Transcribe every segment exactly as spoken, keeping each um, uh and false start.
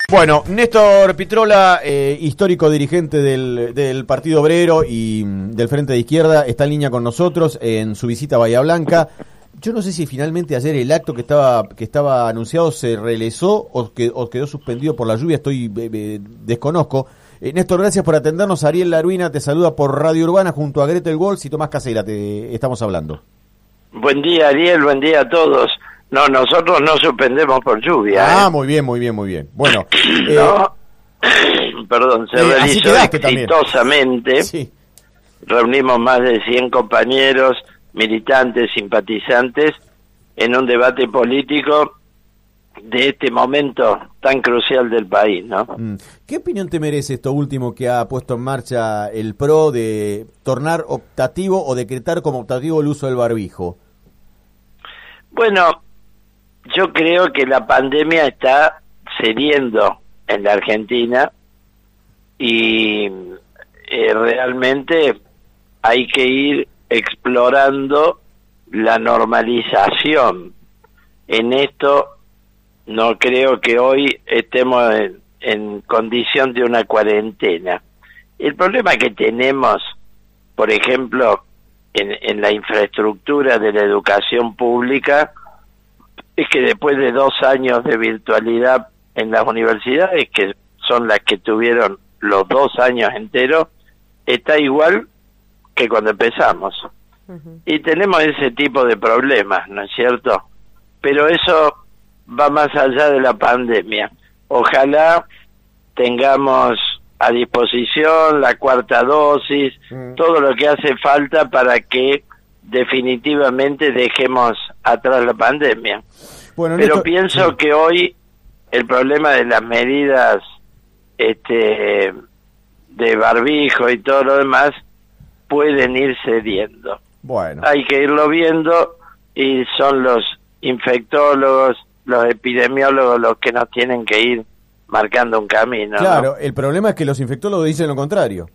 Bueno, Néstor Pitrola, eh, histórico dirigente del, del Partido Obrero y del Frente de Izquierda, está en línea con nosotros en su visita a Bahía Blanca. Yo no sé si finalmente ayer el acto que estaba que estaba anunciado se realizó o, que, o quedó suspendido por la lluvia, estoy eh, eh, desconozco. Eh, Néstor, gracias por atendernos. Ariel Laruina te saluda por Radio Urbana junto a Gretel Walls y Tomás Casera, te estamos hablando. Buen día, Ariel, buen día a todos. No, nosotros no suspendemos por lluvia. Ah, ¿eh? muy bien, muy bien, muy bien. Bueno, eh, no, perdón, se eh, realizó exitosamente. Sí. Reunimos más de cien compañeros, militantes, simpatizantes, en un debate político de este momento tan crucial del país, ¿no? ¿Qué opinión te merece esto último que ha puesto en marcha el P R O de tornar optativo o decretar como optativo el uso del barbijo? Bueno, yo creo que la pandemia está cediendo en la Argentina y eh, realmente hay que ir explorando la normalización. En esto no creo que hoy estemos en, en condición de una cuarentena. El problema que tenemos, por ejemplo, en, en la infraestructura de la educación pública, es que después de dos años de virtualidad en las universidades, que son las que tuvieron los dos años enteros, está igual que cuando empezamos. Uh-huh. Y tenemos ese tipo de problemas, ¿no es cierto? Pero eso va más allá de la pandemia. Ojalá tengamos a disposición la cuarta dosis, uh-huh. todo lo que hace falta para que definitivamente dejemos atrás la pandemia. Bueno, pero esto... pienso sí. que hoy el problema de las medidas este de barbijo y todo lo demás pueden ir cediendo. Bueno. Hay que irlo viendo y son los infectólogos, los epidemiólogos los que nos tienen que ir marcando un camino. Claro, ¿no? El problema es que los infectólogos dicen lo contrario.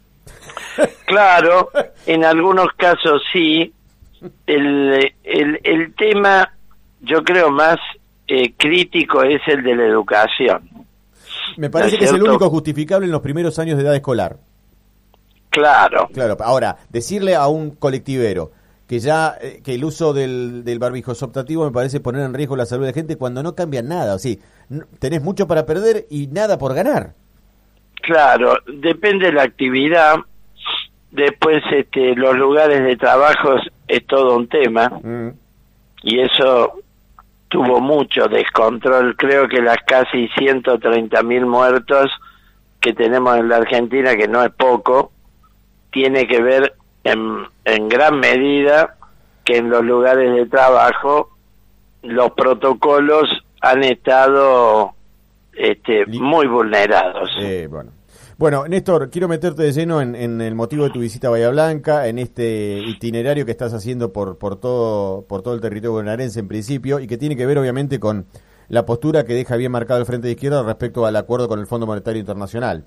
Claro, en algunos casos sí. El, el, el tema, yo creo, más eh, crítico es el de la educación. Me parece que es el único justificable en los primeros años de edad escolar. Claro. Claro. Ahora, decirle a un colectivero que ya eh, que el uso del, del barbijo es optativo me parece poner en riesgo la salud de la gente cuando no cambia nada. O sea, no, tenés mucho para perder y nada por ganar. Claro, depende de la actividad. Después este, los lugares de trabajo es todo un tema, mm. y eso tuvo mucho descontrol. Creo que las casi ciento treinta mil muertos que tenemos en la Argentina, que no es poco, tiene que ver en, en gran medida que en los lugares de trabajo los protocolos han estado este, muy vulnerados. Eh, bueno. Bueno, Néstor, quiero meterte de lleno en, en el motivo de tu visita a Bahía Blanca, en este itinerario que estás haciendo por por todo por todo el territorio bonaerense en principio, y que tiene que ver obviamente con la postura que deja bien marcado el Frente de Izquierda respecto al acuerdo con el Fondo Monetario Internacional.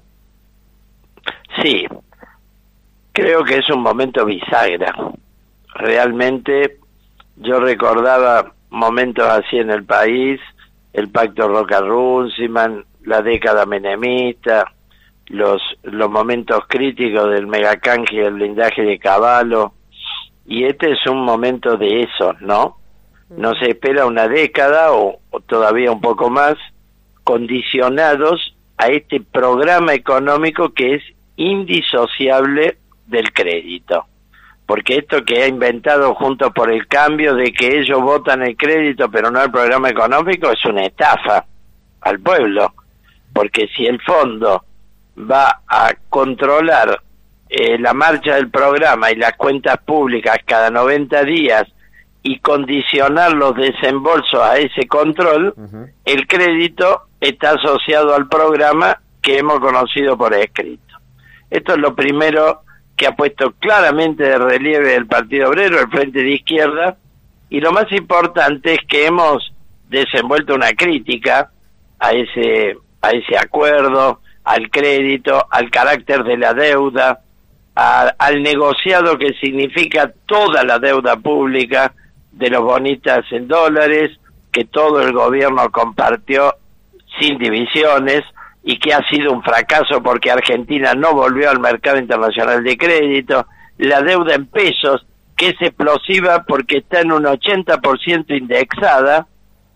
Sí, creo que es un momento bisagra. Realmente yo recordaba momentos así en el país, el Pacto Roca-Runciman, la década menemista, los los momentos críticos del megacanje y el blindaje de Cavallo, y este es un momento de eso, ¿no? No se espera una década o, o todavía un poco más, condicionados a este programa económico que es indisociable del crédito, porque esto que ha inventado Juntos por el Cambio de que ellos votan el crédito pero no el programa económico es una estafa al pueblo, porque si el fondo va a controlar eh, la marcha del programa y las cuentas públicas cada noventa días y condicionar los desembolsos a ese control, uh-huh. el crédito está asociado al programa que hemos conocido por escrito. Esto es lo primero que ha puesto claramente de relieve el Partido Obrero, el Frente de Izquierda, y lo más importante es que hemos desenvuelto una crítica a ese a ese acuerdo, al crédito, al carácter de la deuda, a, al negociado que significa toda la deuda pública de los bonistas en dólares, que todo el gobierno compartió sin divisiones, y que ha sido un fracaso porque Argentina no volvió al mercado internacional de crédito, la deuda en pesos, que es explosiva porque está en un ochenta por ciento indexada,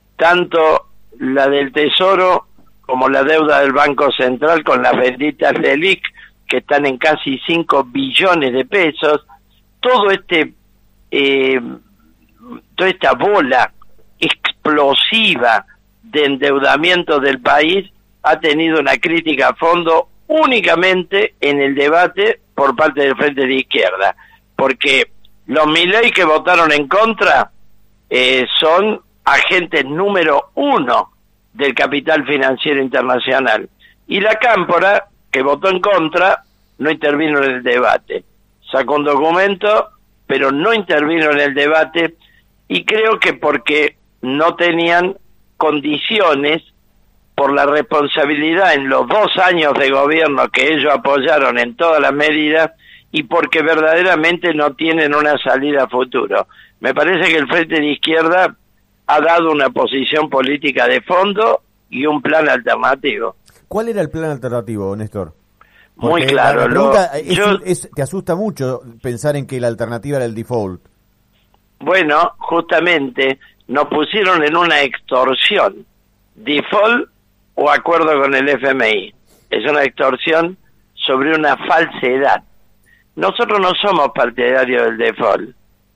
tanto la del Tesoro como la deuda del Banco Central con las benditas LELIQ, que están en casi cinco billones de pesos. Todo este, eh, toda esta bola explosiva de endeudamiento del país ha tenido una crítica a fondo únicamente en el debate por parte del Frente de Izquierda, porque los Milei que votaron en contra eh, son agentes número uno del capital financiero internacional, y la Cámpora, que votó en contra, no intervino en el debate, sacó un documento, pero no intervino en el debate, y creo que porque no tenían condiciones por la responsabilidad en los dos años de gobierno que ellos apoyaron en todas las medidas, y porque verdaderamente no tienen una salida a futuro. Me parece que el Frente de Izquierda ha dado una posición política de fondo y un plan alternativo. ¿Cuál era el plan alternativo, Néstor? Porque muy claro. La pregunta lo, es, yo, es, te asusta mucho pensar en que la alternativa era el default. Bueno, justamente nos pusieron en una extorsión, default o acuerdo con el F M I. Es una extorsión sobre una falsedad. Nosotros no somos partidarios del default.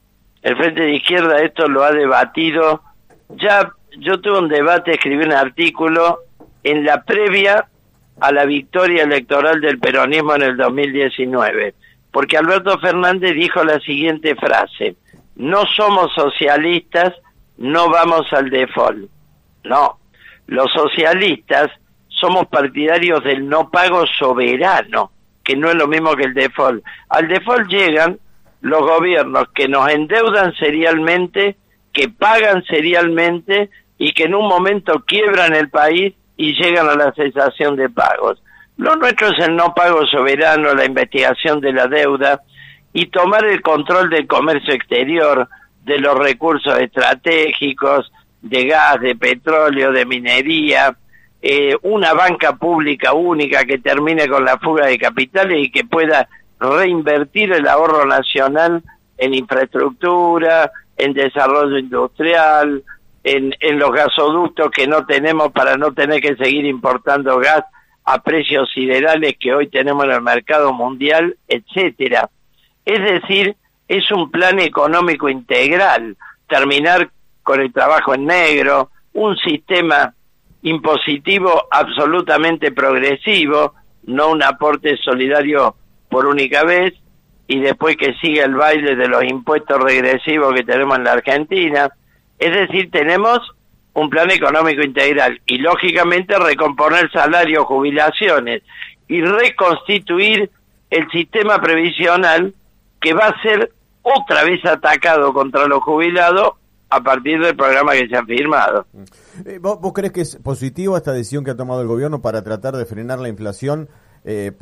El Frente de Izquierda esto lo ha debatido. Ya yo tuve un debate, escribí un artículo en la previa a la victoria electoral del peronismo en el dos mil diecinueve, porque Alberto Fernández dijo la siguiente frase: no somos socialistas, no vamos al default. No, los socialistas somos partidarios del no pago soberano, que no es lo mismo que el default. Al default llegan los gobiernos que nos endeudan serialmente, que pagan serialmente y que en un momento quiebran el país y llegan a la cesación de pagos. Lo nuestro es el no pago soberano, la investigación de la deuda y tomar el control del comercio exterior, de los recursos estratégicos, de gas, de petróleo, de minería, eh, una banca pública única que termine con la fuga de capitales y que pueda reinvertir el ahorro nacional en infraestructura, en desarrollo industrial, en, en los gasoductos que no tenemos para no tener que seguir importando gas a precios siderales que hoy tenemos en el mercado mundial, etcétera. Es decir, es un plan económico integral, terminar con el trabajo en negro, un sistema impositivo absolutamente progresivo, no un aporte solidario por única vez, y después que siga el baile de los impuestos regresivos que tenemos en la Argentina. Es decir, tenemos un plan económico integral y lógicamente recomponer salarios, jubilaciones y reconstituir el sistema previsional que va a ser otra vez atacado contra los jubilados a partir del programa que se ha firmado. Eh, ¿vos, ¿Vos crees que es positiva esta decisión que ha tomado el gobierno para tratar de frenar la inflación, eh,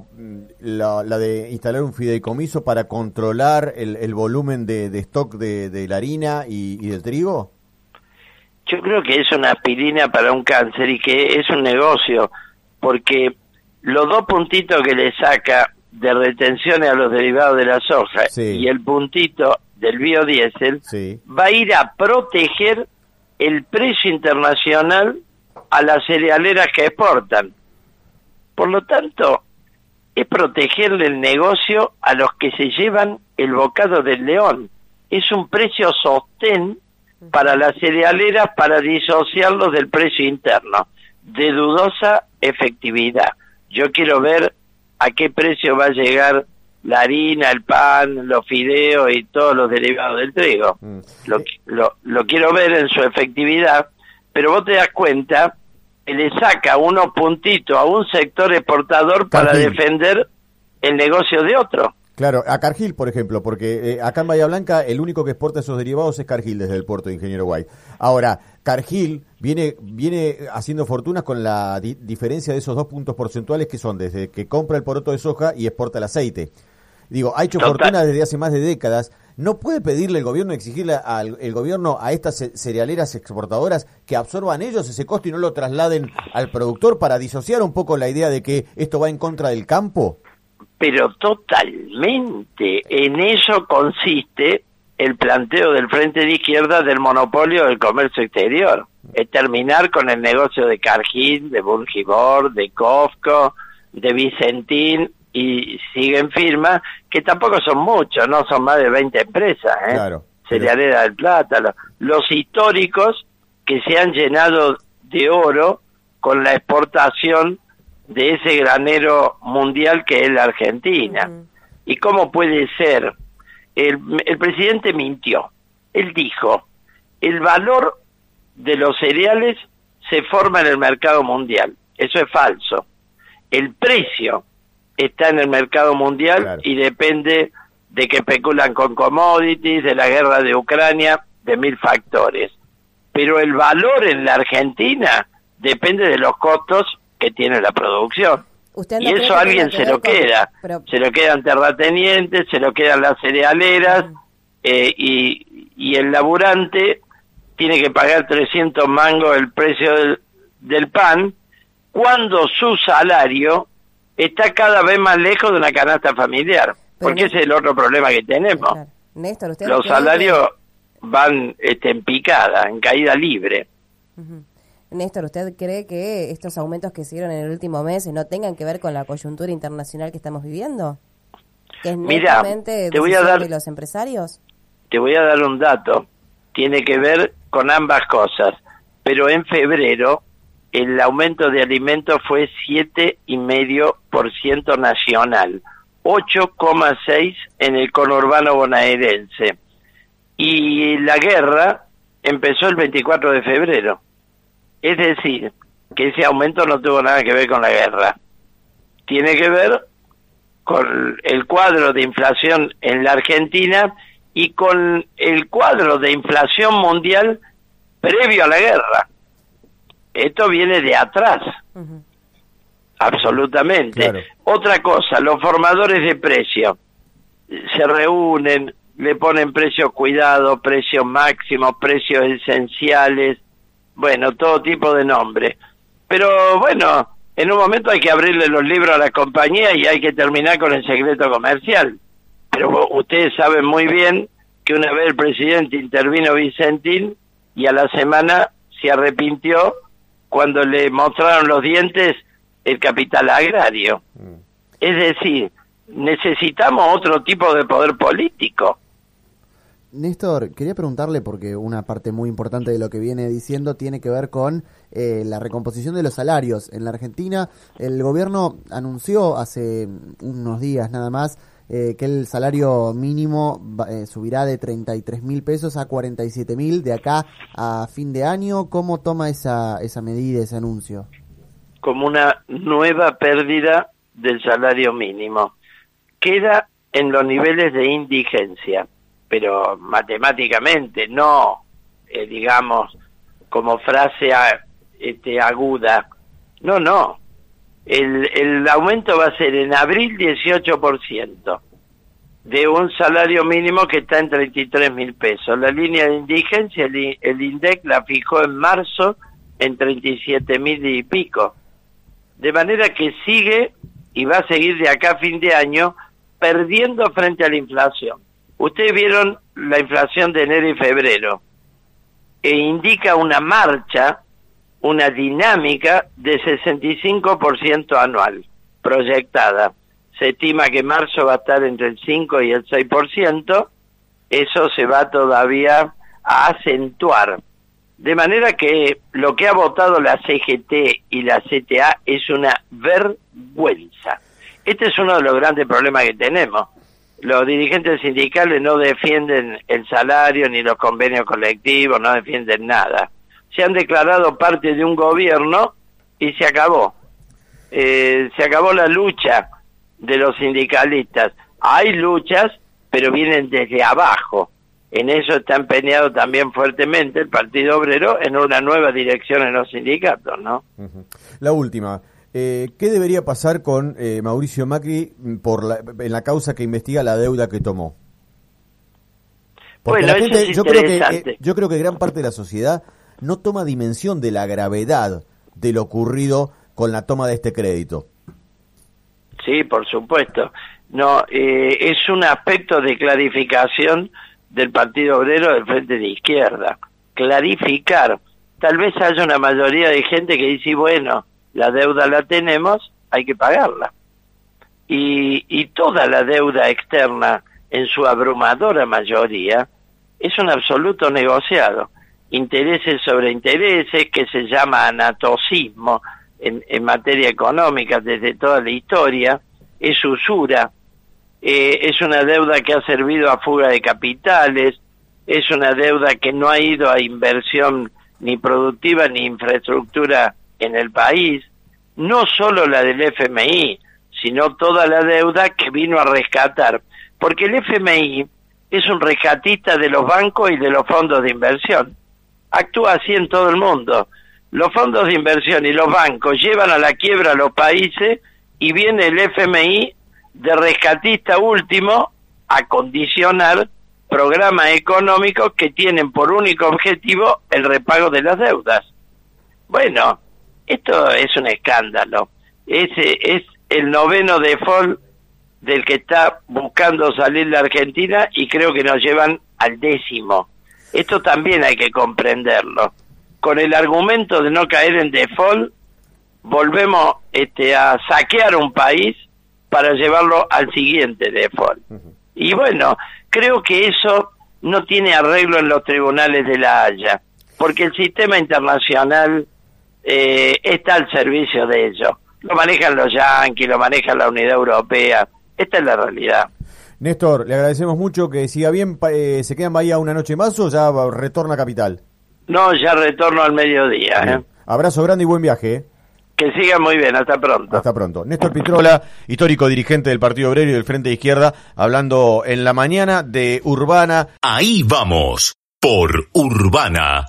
la, la de instalar un fideicomiso para controlar el, el volumen de, de stock de, de la harina y, y del trigo? Yo creo que es una aspirina para un cáncer y que es un negocio, porque los dos puntitos que le saca de retenciones a los derivados de la soja, sí, y el puntito del biodiesel, sí, va a ir a proteger el precio internacional a las cerealeras que exportan. Por lo tanto, es protegerle el negocio a los que se llevan el bocado del león. Es un precio sostén para las cerealeras para disociarlos del precio interno, de dudosa efectividad. Yo quiero ver a qué precio va a llegar la harina, el pan, los fideos y todos los derivados del trigo. Mm. Lo, lo, lo quiero ver en su efectividad, pero vos te das cuenta que le saca unos puntitos a un sector exportador para Cargill, defender el negocio de otro. Claro, a Cargill, por ejemplo, porque eh, acá en Bahía Blanca el único que exporta esos derivados es Cargill desde el puerto de Ingeniero White. Ahora, Cargill viene viene haciendo fortunas con la di- diferencia de esos dos puntos porcentuales que son desde que compra el poroto de soja y exporta el aceite. Digo, ha hecho Total. fortuna desde hace más de décadas ¿No puede pedirle el gobierno, exigirle al el gobierno a estas cerealeras exportadoras que absorban ellos ese costo y no lo trasladen al productor para disociar un poco la idea de que esto va en contra del campo? Pero totalmente. En eso consiste el planteo del Frente de Izquierda del monopolio del comercio exterior. Es terminar con el negocio de Cargill, de Bungibor, de Cofco, de Vicentín, y siguen firmas, que tampoco son muchos, no son más de veinte empresas, ¿eh? Claro, Cerealera del Plata, los, los históricos que se han llenado de oro con la exportación de ese granero mundial que es la Argentina. Uh-huh. ¿Y cómo puede ser? El, el presidente mintió. Él dijo, el valor de los cereales se forma en el mercado mundial. Eso es falso. El precio está en el mercado mundial, claro, y depende de que especulan con commodities, de la guerra de Ucrania, de mil factores. Pero el valor en la Argentina depende de los costos que tiene la producción. ¿Usted no y eso alguien se lo con... queda. Pero... Se lo quedan terratenientes, se lo quedan las cerealeras, uh-huh. eh, y, y el laburante tiene que pagar trescientos mangos el precio del, del pan, cuando su salario está cada vez más lejos de una canasta familiar. Pero porque no... ese es el otro problema que tenemos. Claro. Néstor, ¿usted los salarios que... van este, en picada, en caída libre. Uh-huh. Néstor, ¿usted cree que estos aumentos que se dieron en el último mes no tengan que ver con la coyuntura internacional que estamos viviendo? ¿Que es netamente te voy a dar, de los empresarios? Te voy a dar un dato. Tiene que ver con ambas cosas. Pero en febrero el aumento de alimentos fue siete coma cinco por ciento nacional, ocho coma seis por ciento en el conurbano bonaerense. Y la guerra empezó el veinticuatro de febrero. Es decir, que ese aumento no tuvo nada que ver con la guerra. Tiene que ver con el cuadro de inflación en la Argentina y con el cuadro de inflación mundial previo a la guerra. Esto viene de atrás. Uh-huh. Absolutamente. Claro. Otra cosa, los formadores de precios se reúnen, le ponen precios cuidados, precios máximos, precios esenciales, bueno, todo tipo de nombres. Pero bueno, en un momento hay que abrirle los libros a la compañía y hay que terminar con el secreto comercial. Pero ustedes saben muy bien que una vez el presidente intervino Vicentín y a la semana se arrepintió cuando le mostraron los dientes el capital agrario. Mm. Es decir, necesitamos otro tipo de poder político. Néstor, quería preguntarle, porque una parte muy importante de lo que viene diciendo tiene que ver con eh, la recomposición de los salarios. En la Argentina, el gobierno anunció hace unos días nada más eh, que el salario mínimo eh, subirá de treinta y tres mil pesos a cuarenta y siete mil de acá a fin de año. ¿Cómo toma esa, esa medida, ese anuncio? Como una nueva pérdida del salario mínimo. Queda en los niveles de indigencia, pero matemáticamente, no, eh, digamos, como frase a, este, aguda. No, no. El, el aumento va a ser en abril dieciocho por ciento de un salario mínimo que está en treinta y tres mil pesos. La línea de indigencia, el, el INDEC la fijó en marzo en treinta y siete mil y pico. De manera que sigue y va a seguir de acá a fin de año perdiendo frente a la inflación. Ustedes vieron la inflación de enero y febrero, e indica una marcha, una dinámica de sesenta y cinco por ciento anual, proyectada. Se estima que marzo va a estar entre el cinco y el seis por ciento, eso se va todavía a acentuar. De manera que lo que ha votado la C G T y la C T A es una vergüenza. Este es uno de los grandes problemas que tenemos. Los dirigentes sindicales no defienden el salario ni los convenios colectivos, no defienden nada. Se han declarado parte de un gobierno y se acabó. Eh, se acabó la lucha de los sindicalistas. Hay luchas, pero vienen desde abajo. En eso está empeñado también fuertemente el Partido Obrero en una nueva dirección en los sindicatos, ¿no? Uh-huh. La última. Eh, ¿Qué debería pasar con eh, Mauricio Macri por la, en la causa que investiga la deuda que tomó? Porque bueno, la gente, eso es yo creo que interesante. eh, yo creo que gran parte de la sociedad no toma dimensión de la gravedad de lo ocurrido con la toma de este crédito. Sí, por supuesto. No, eh, es un aspecto de clarificación del Partido Obrero del Frente de Izquierda. Clarificar. Tal vez haya una mayoría de gente que dice, bueno, la deuda la tenemos, hay que pagarla. Y, y toda la deuda externa, en su abrumadora mayoría, es un absoluto negociado. Intereses sobre intereses, que se llama anatocismo en, en materia económica desde toda la historia, es usura, eh, es una deuda que ha servido a fuga de capitales, es una deuda que no ha ido a inversión ni productiva ni infraestructura en el país, no solo la del F M I, sino toda la deuda que vino a rescatar, porque el F M I es un rescatista de los bancos y de los fondos de inversión. Actúa así en todo el mundo. Los fondos de inversión y los bancos llevan a la quiebra a los países y viene el F M I de rescatista último a condicionar programas económicos que tienen por único objetivo el repago de las deudas. Bueno, esto es un escándalo. Ese es el noveno default del que está buscando salir la Argentina y creo que nos llevan al décimo. Esto también hay que comprenderlo. Con el argumento de no caer en default, volvemos este, a saquear un país para llevarlo al siguiente default. Uh-huh. Y bueno, creo que eso no tiene arreglo en los tribunales de La Haya, porque el sistema internacional eh, está al servicio de ellos. Lo manejan los yanquis, lo maneja la Unidad Europea. Esta es la realidad. Néstor, le agradecemos mucho, que siga bien. Eh, ¿Se queda en Bahía una noche más o ya retorna a Capital? No, ya retorno al mediodía. ¿eh? Abrazo grande y buen viaje. ¿eh? Que siga muy bien, hasta pronto. Hasta pronto. Néstor Pitrola, histórico dirigente del Partido Obrero y del Frente de Izquierda, hablando en la mañana de Urbana. Ahí vamos, por Urbana.